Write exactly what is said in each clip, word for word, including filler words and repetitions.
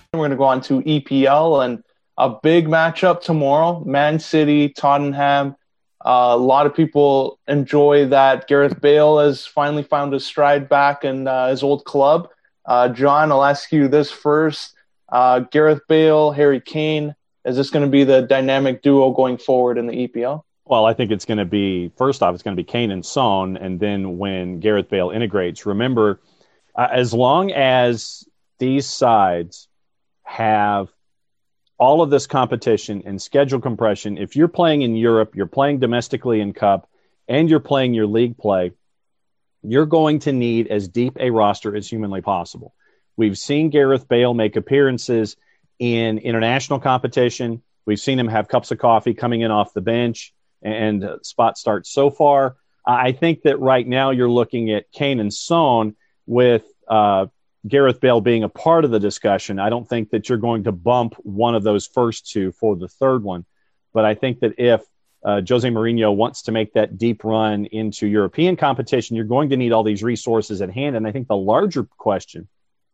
We're going to go on to E P L and a big matchup tomorrow. Man City, Tottenham. Uh, a lot of people enjoy that Gareth Bale has finally found his stride back in uh, his old club. Uh, John, I'll ask you this first. Uh, Gareth Bale, Harry Kane, is this going to be the dynamic duo going forward in the E P L? Well, I think it's going to be, first off, it's going to be Kane and Son, and then when Gareth Bale integrates, remember, uh, as long as these sides have all of this competition and schedule compression, if you're playing in Europe, you're playing domestically in Cup, and you're playing your league play, you're going to need as deep a roster as humanly possible. We've seen Gareth Bale make appearances in international competition. We've seen him have cups of coffee coming in off the bench and uh, spot starts so far. I think that right now you're looking at Kane and Son with uh, Gareth Bale being a part of the discussion. I don't think that you're going to bump one of those first two for the third one. But I think that if uh, Jose Mourinho wants to make that deep run into European competition, you're going to need all these resources at hand. And I think the larger question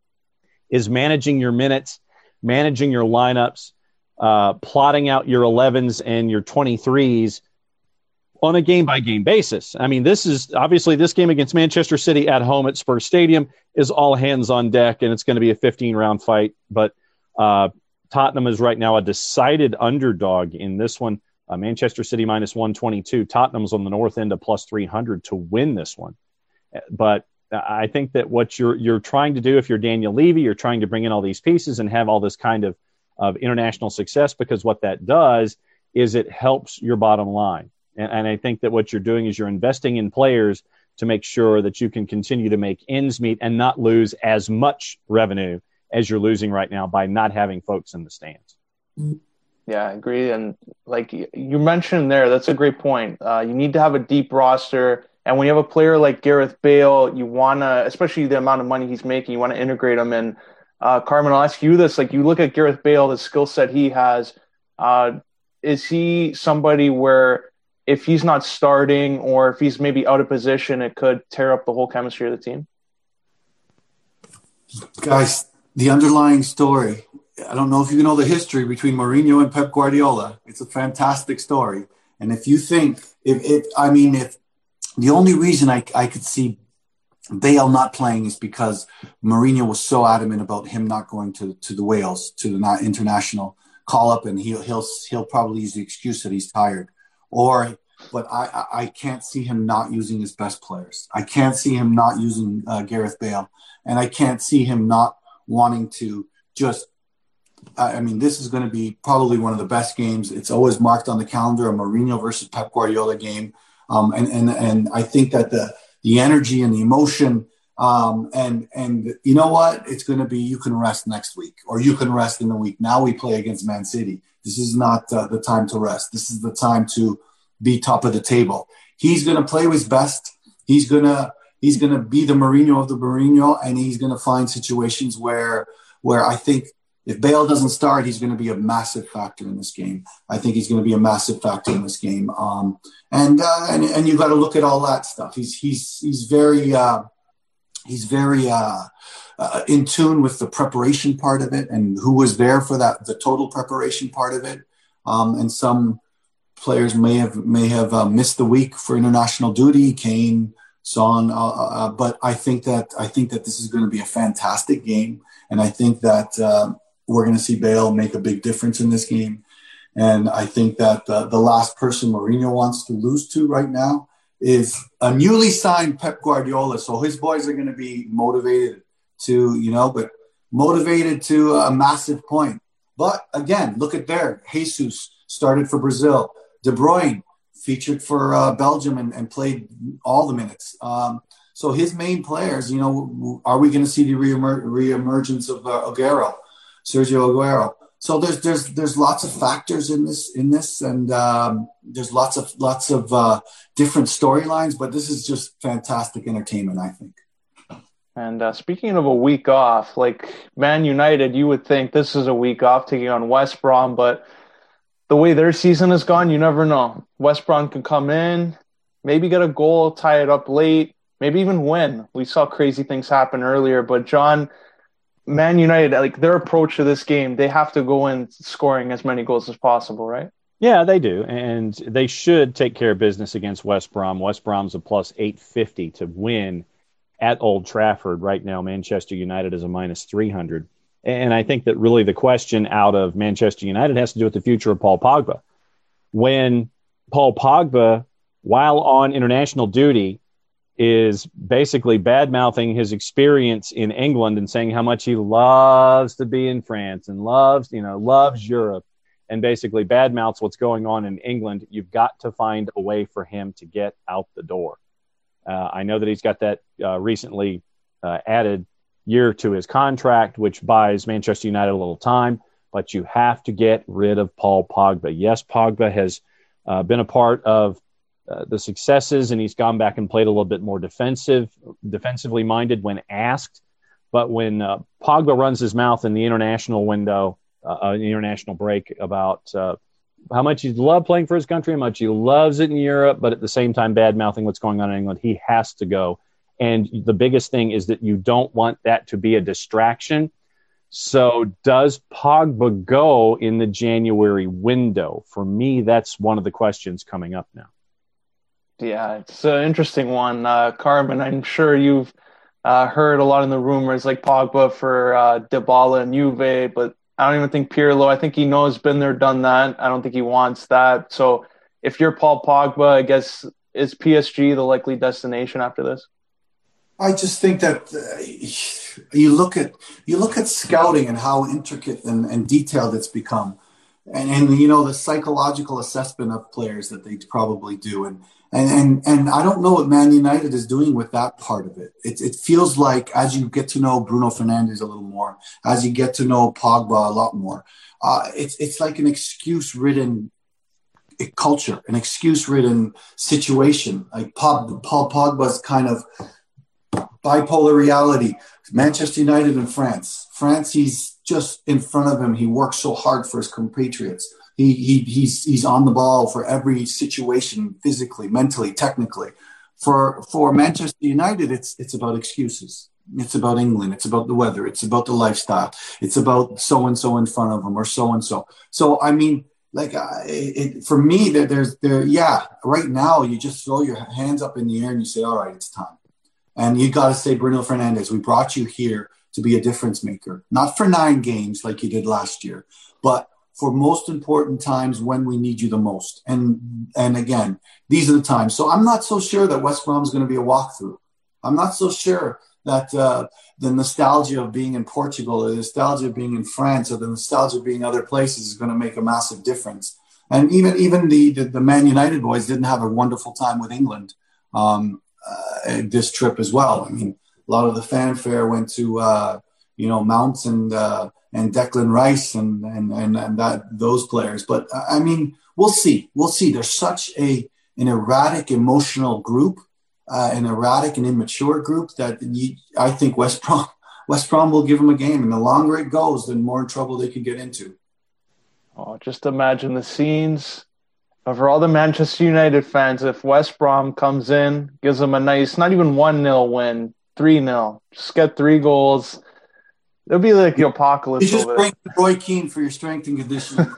is managing your minutes, managing your lineups, uh, plotting out your elevens and your twenty-threes on a game-by-game basis. I mean, this is obviously this game against Manchester City at home at Spurs Stadium is all hands on deck, and it's going to be a fifteen-round fight. But uh, Tottenham is right now a decided underdog in this one. Uh, Manchester City minus one twenty-two. Tottenham's on the north end of plus three hundred to win this one. But I think that what you're you're trying to do, if you're Daniel Levy, you're trying to bring in all these pieces and have all this kind of, of international success, because what that does is it helps your bottom line. And, and I think that what you're doing is you're investing in players to make sure that you can continue to make ends meet and not lose as much revenue as you're losing right now by not having folks in the stands. Yeah, I agree. And like you mentioned there, that's a great point. Uh, you need to have a deep roster. And when you have a player like Gareth Bale, you want to, especially the amount of money he's making, you want to integrate him in. Uh, Carmen, I'll ask you this. Like you look at Gareth Bale, the skill set he has, uh, is he somebody where if he's not starting or if he's maybe out of position, it could tear up the whole chemistry of the team? Guys, the underlying story, I don't know if you know the history between Mourinho and Pep Guardiola. It's a fantastic story. And if you think, if, if I mean, if the only reason I, I could see Bale not playing is because Mourinho was so adamant about him not going to, to the Wales, to the not international call-up, and he'll, he'll, he'll probably use the excuse that he's tired. Or, but I, I can't see him not using his best players. I can't see him not using uh, Gareth Bale. And I can't see him not wanting to just, I mean, this is going to be probably one of the best games. It's always marked on the calendar, a Mourinho versus Pep Guardiola game. Um, and, and, and I think that the, the energy and the emotion, um, and, and you know what, it's going to be, you can rest next week or you can rest in the week. Now we play against Man City. This is not uh, the time to rest. This is the time to be top of the table. He's going to play his best. He's going to, he's going to be the Mourinho of the Mourinho, and he's going to find situations where, where I think if Bale doesn't start, he's going to be a massive factor in this game. I think he's going to be a massive factor in this game. Um, and, uh, and, and you got to look at all that stuff. He's, he's, he's very, uh, he's very, uh, uh, in tune with the preparation part of it and who was there for that, the total preparation part of it. Um, and some players may have, may have uh, missed the week for international duty, Kane, Son, uh, uh, but I think that, I think that this is going to be a fantastic game. And I think that, uh, we're going to see Bale make a big difference in this game. And I think that uh, the last person Mourinho wants to lose to right now is a newly signed Pep Guardiola. So his boys are going to be motivated to, you know, but motivated to a massive point. But again, look at there. Jesus started for Brazil. De Bruyne featured for uh, Belgium and, and played all the minutes. Um, so his main players, you know, are we going to see the re-emer- re-emergence of uh, Aguero? Sergio Aguero. So there's there's there's lots of factors in this in this, and um, there's lots of lots of uh, different storylines. But this is just fantastic entertainment, I think. And uh, speaking of a week off, like Man United, you would think this is a week off taking on West Brom, but the way their season has gone, you never know. West Brom can come in, maybe get a goal, tie it up late, maybe even win. We saw crazy things happen earlier, but John, Man United, like their approach to this game, they have to go in scoring as many goals as possible, right? Yeah, they do. And they should take care of business against West Brom. West Brom's a plus eight fifty to win at Old Trafford. Right now, Manchester United is a minus three hundred. And I think that really the question out of Manchester United has to do with the future of Paul Pogba. When Paul Pogba, while on international duty, is basically bad-mouthing his experience in England and saying how much he loves to be in France and loves, you know, loves Europe, and basically bad-mouths what's going on in England, you've got to find a way for him to get out the door. Uh, I know that he's got that uh, recently uh, added year to his contract, which buys Manchester United a little time, but you have to get rid of Paul Pogba. Yes, Pogba has uh, been a part of uh, the successes, and he's gone back and played a little bit more defensive, defensively minded when asked. But when uh, Pogba runs his mouth in the international window, uh, an international break about uh, how much he loves playing for his country, how much he loves it in Europe, but at the same time bad-mouthing what's going on in England, he has to go. And the biggest thing is that you don't want that to be a distraction. So does Pogba go in the January window? For me, that's one of the questions coming up now. Yeah, it's an interesting one. Uh, Carmen, I'm sure you've uh, heard a lot in the rumors, like Pogba for uh, Dybala and Juve, but I don't even think Pirlo, I think he knows, been there, done that. I don't think he wants that. So if you're Paul Pogba, I guess, is P S G the likely destination after this? I just think that uh, you look at you look at scouting and how intricate and, and detailed it's become, and, and you know the psychological assessment of players that they probably do, and and and and I don't know what Man United is doing with that part of it. It it feels like as you get to know Bruno Fernandes a little more, as you get to know Pogba a lot more, uh, it's it's like an excuse-ridden culture, an excuse-ridden situation. Like Paul, Paul Pogba's kind of bipolar reality. Manchester United and France. France, he's just in front of him. He works so hard for his compatriots. He, he he's he's on the ball for every situation, physically, mentally, technically. For for Manchester United, it's it's about excuses. It's about England. It's about the weather. It's about the lifestyle. It's about so and so in front of them or so and so. So I mean, like uh, it, for me, there there's there yeah. Right now, you just throw your hands up in the air and you say, "All right, it's time." And you got to say, Bruno Fernandes, we brought you here to be a difference maker, not for nine games like you did last year, but for most important times when we need you the most. And and again, these are the times. So I'm not so sure that West Brom is going to be a walkthrough. I'm not so sure that uh, the nostalgia of being in Portugal or the nostalgia of being in France or the nostalgia of being other places is going to make a massive difference. And even even the, the, the Man United boys didn't have a wonderful time with England. Um, Uh, this trip as well. I mean, a lot of the fanfare went to uh, you know Mounts and uh, and Declan Rice and and and, and that those players. But I mean, we'll see. We'll see. There's such a an erratic emotional group, uh, an erratic and immature group that you, I think West Brom West Brom will give them a game, and the longer it goes, the more trouble they could get into. Oh, just imagine the scenes. For all the Manchester United fans, if West Brom comes in, gives them a nice, not even one nil win, three nil, just get three goals, it'll be like the apocalypse. You just bring Roy Keane for your strength and conditioning.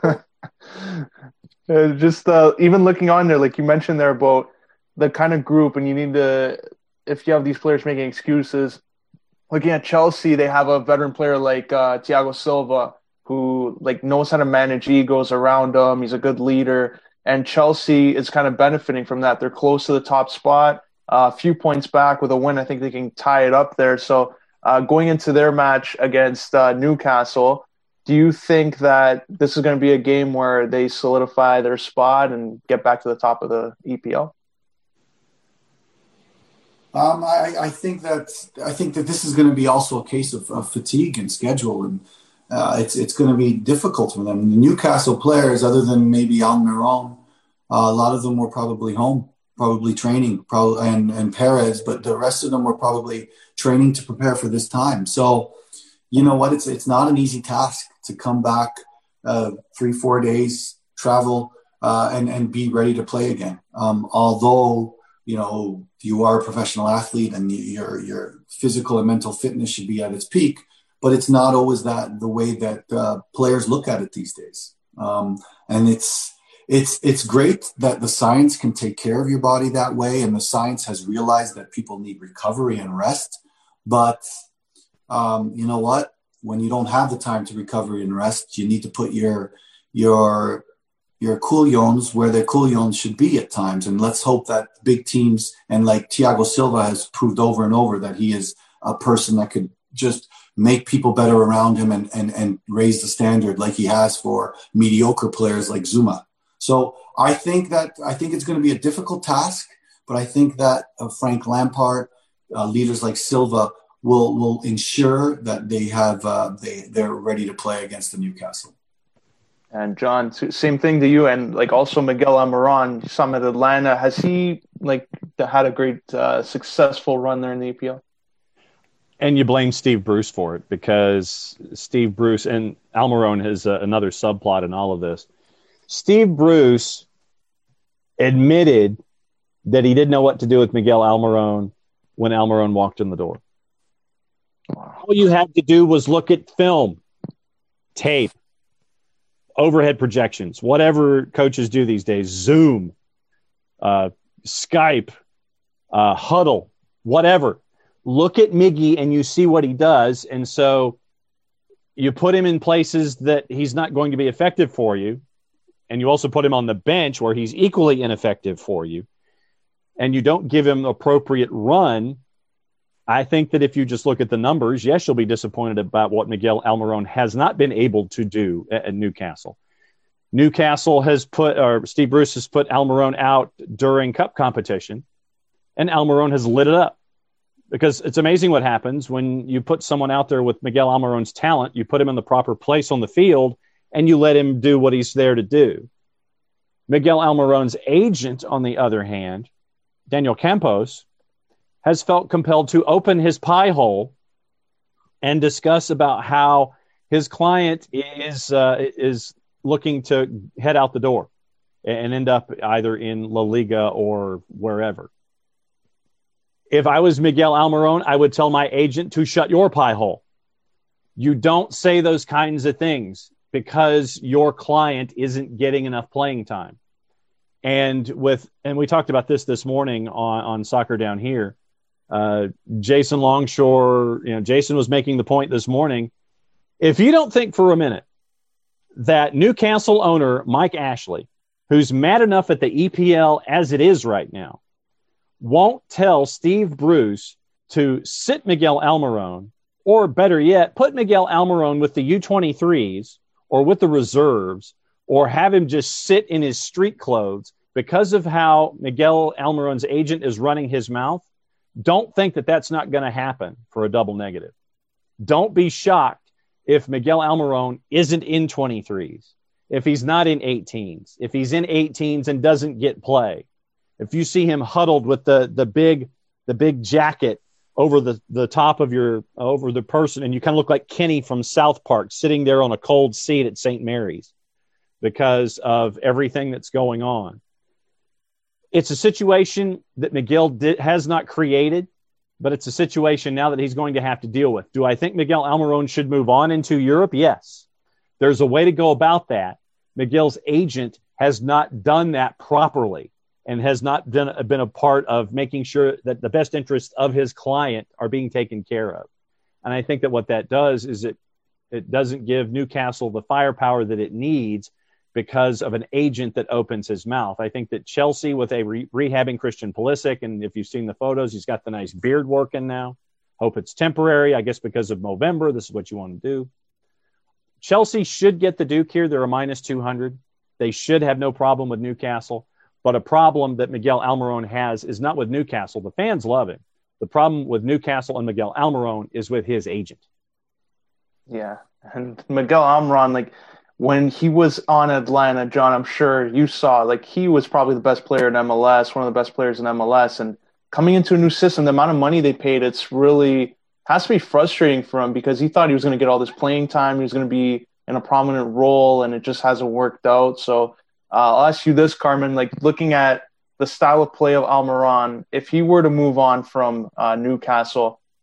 uh, just uh, even looking on there, like you mentioned there about the kind of group, and you need to, if you have these players making excuses, looking at Chelsea, they have a veteran player like uh, Thiago Silva, who like knows how to manage egos around him. He's a good leader. And Chelsea is kind of benefiting from that. They're close to the top spot, uh, a few points back with a win. I think they can tie it up there. So uh, going into their match against uh, Newcastle, do you think that this is going to be a game where they solidify their spot and get back to the top of the E P L? Um, I, I think that I think that this is going to be also a case of, of fatigue and schedule, and uh, it's it's going to be difficult for them. The Newcastle players, other than maybe Almiron, uh, a lot of them were probably home, probably training, probably and and Perez, but the rest of them were probably training to prepare for this time. So, you know what? It's it's not an easy task to come back uh, three four days, travel, uh, and and be ready to play again. Um, although you know you are a professional athlete and your your physical and mental fitness should be at its peak. but it's not always that the way that uh, players look at it these days. Um, and it's it's it's great that the science can take care of your body that way, and the science has realized that people need recovery and rest. But um, you know what? When you don't have the time to recover and rest, you need to put your your your couillons where their couillons should be at times. And let's hope that big teams, and like Thiago Silva has proved over and over, that he is a person that could just make people better around him and, and, and raise the standard like he has for mediocre players like Zuma. So I think that, I think it's going to be a difficult task, but I think that uh, Frank Lampard, uh, leaders like Silva will, will ensure that they have, uh, they, they're ready to play against the Newcastle. And John, same thing to you. And like also Miguel Almiron, some at Atlanta. Has he like had a great uh, successful run there in the E P L? And you blame Steve Bruce for it, because Steve Bruce, and Almiron is uh, another subplot in all of this. Steve Bruce admitted that he didn't know what to do with Miguel Almiron when Almiron walked in the door. Wow. All you had to do was look at film, tape, overhead projections, whatever coaches do these days, Zoom, uh, Skype, uh, Huddle, whatever. Look at Miggy and you see what he does. And so you put him in places that he's not going to be effective for you. And you also put him on the bench where he's equally ineffective for you. And you don't give him appropriate run. I think that if you just look at the numbers, yes, you'll be disappointed about what Miguel Almiron has not been able to do at, at Newcastle. Newcastle has put, or Steve Bruce has put Almiron out during cup competition, and Almiron has lit it up. Because it's amazing what happens when you put someone out there with Miguel Almiron's talent, you put him in the proper place on the field, and you let him do what he's there to do. Miguel Almiron's agent, on the other hand, Daniel Campos, has felt compelled to open his pie hole and discuss about how his client is uh, is looking to head out the door and end up either in La Liga or wherever. If I was Miguel Almiron, I would tell my agent to shut your pie hole. You don't say those kinds of things because your client isn't getting enough playing time. And with and we talked about this this morning on, on Soccer Down Here. Uh, Jason Longshore, you know, Jason was making the point this morning. If you don't think for a minute that Newcastle owner Mike Ashley, who's mad enough at the E P L as it is right now, won't tell Steve Bruce to sit Miguel Almiron, or better yet, put Miguel Almiron with the U twenty-threes or with the reserves, or have him just sit in his street clothes because of how Miguel Almiron's agent is running his mouth, don't think that that's not going to happen for a double negative. Don't be shocked if Miguel Almiron isn't in twenty-threes, if he's not in eighteens, if he's in eighteens and doesn't get play. If you see him huddled with the the big the big jacket over the, the top of your over the person, and you kind of look like Kenny from South Park sitting there on a cold seat at Saint Mary's because of everything that's going on. It's a situation that Miguel did, has not created, but it's a situation now that he's going to have to deal with. Do I think Miguel Almiron should move on into Europe? Yes. There's a way to go about that. Miguel's agent has not done that properly and has not been, been a part of making sure that the best interests of his client are being taken care of. And I think that what that does is it it doesn't give Newcastle the firepower that it needs because of an agent that opens his mouth. I think that Chelsea, with a re- rehabbing Christian Pulisic, and if you've seen the photos, he's got the nice beard working now. Hope it's temporary, I guess, because of Movember. This is what you want to do. Chelsea should get the Duke here. They're a minus two hundred. They should have no problem with Newcastle. But a problem that Miguel Almiron has is not with Newcastle. The fans love him. The problem with Newcastle and Miguel Almiron is with his agent. Yeah, and Miguel Almiron, like, when he was on Atlanta, John, I'm sure you saw, like, he was probably the best player in M L S, one of the best players in M L S. And coming into a new system, the amount of money they paid, it's really has to be frustrating for him because he thought he was going to get all this playing time. He was going to be in a prominent role, and it just hasn't worked out. So uh, I'll ask you this, Carmen, like, looking at the style of play of Almiron, if he were to move on from uh, Newcastle,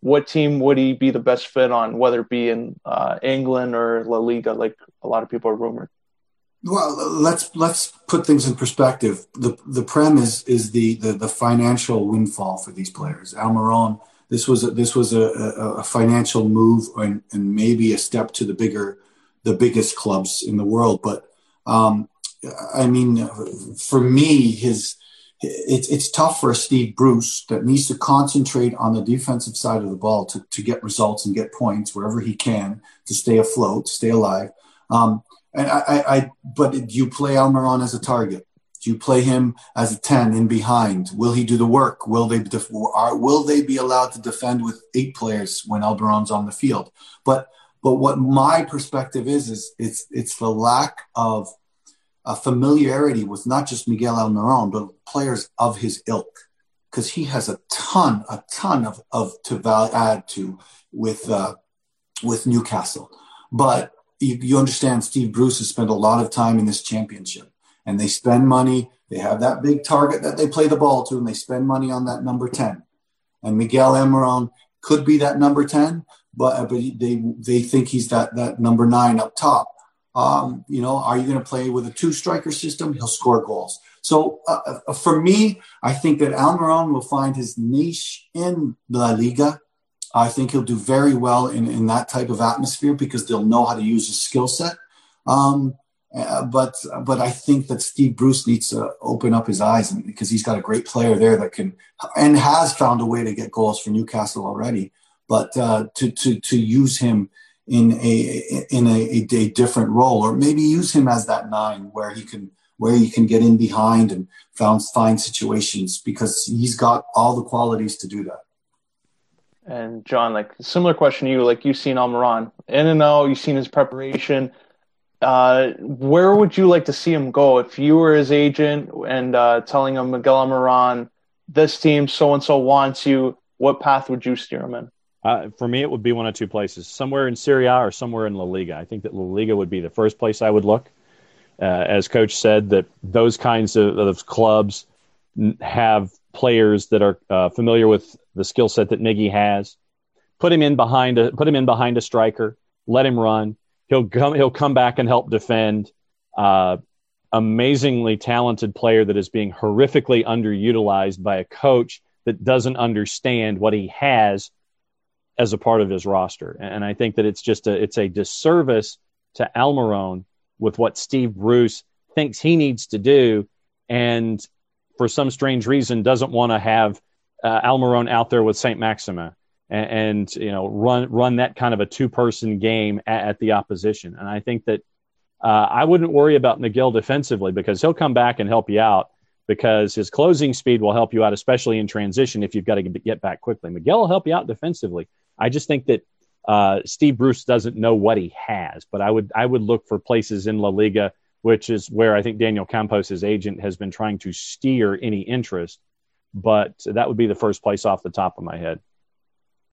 what team would he be the best fit on, whether it be in uh, England or La Liga, like a lot of people are rumored? Well, let's let's put things in perspective. The the Prem is is the the, the financial windfall for these players. Almiron, this was a, this was a, a, a financial move and, and maybe a step to the bigger the biggest clubs in the world. But um, I mean, for me, his it's it's tough for a Steve Bruce that needs to concentrate on the defensive side of the ball to to get results and get points wherever he can to stay afloat, to stay alive. Um, And I, I, I, but do you play Almiron as a target? Do you play him as a ten in behind? Will he do the work? Will they, def- are, will they be allowed to defend with eight players when Almiron's on the field? But, but what my perspective is, is it's, it's the lack of a familiarity with not just Miguel Almiron, but players of his ilk, because he has a ton, a ton of, of to val- add to with, uh, with Newcastle. But You, you understand Steve Bruce has spent a lot of time in this championship, and they spend money. They have that big target that they play the ball to, and they spend money on that number ten. And Miguel Almiron could be that number ten, but, but they they think he's that that number nine up top. Um, you know, are you going to play with a two striker system? He'll score goals. So uh, uh, for me, I think that Almiron will find his niche in La Liga. I think he'll do very well in, in that type of atmosphere because they'll know how to use his skill set. Um, uh, but but I think that Steve Bruce needs to open up his eyes and, because he's got a great player there that can and has found a way to get goals for Newcastle already. But uh, to to to use him in a in a, a, a different role, or maybe use him as that nine where he can where he can get in behind and found find situations because he's got all the qualities to do that. And John, like similar question to you, like you've seen Almiron in and out, you've seen his preparation. Uh, where would you like to see him go if you were his agent and uh, telling him, Miguel Almiron, this team so-and-so wants you, what path would you steer him in? Uh, for me, it would be one of two places, somewhere in Serie A or somewhere in La Liga. I think that La Liga would be the first place I would look. Uh, as Coach said, that those kinds of, of clubs have players that are uh, familiar with the skill set that Miggy has. Put him in behind a put him in behind a striker. Let him run. He'll come. He'll come back and help defend. Uh, amazingly talented player that is being horrifically underutilized by a coach that doesn't understand what he has as a part of his roster. And I think that it's just a it's a disservice to Almiron with what Steve Bruce thinks he needs to do, and for some strange reason doesn't want to have uh, Almiron out there with Saint Maximin and, and, you know, run, run that kind of a two person game at, at the opposition. And I think that uh, I wouldn't worry about Miguel defensively because he'll come back and help you out because his closing speed will help you out, especially in transition if you've got to get back quickly. Miguel will help you out defensively. I just think that uh, Steve Bruce doesn't know what he has, but I would, I would look for places in La Liga, which is where I think Daniel Campos, his agent, has been trying to steer any interest. But that would be the first place off the top of my head.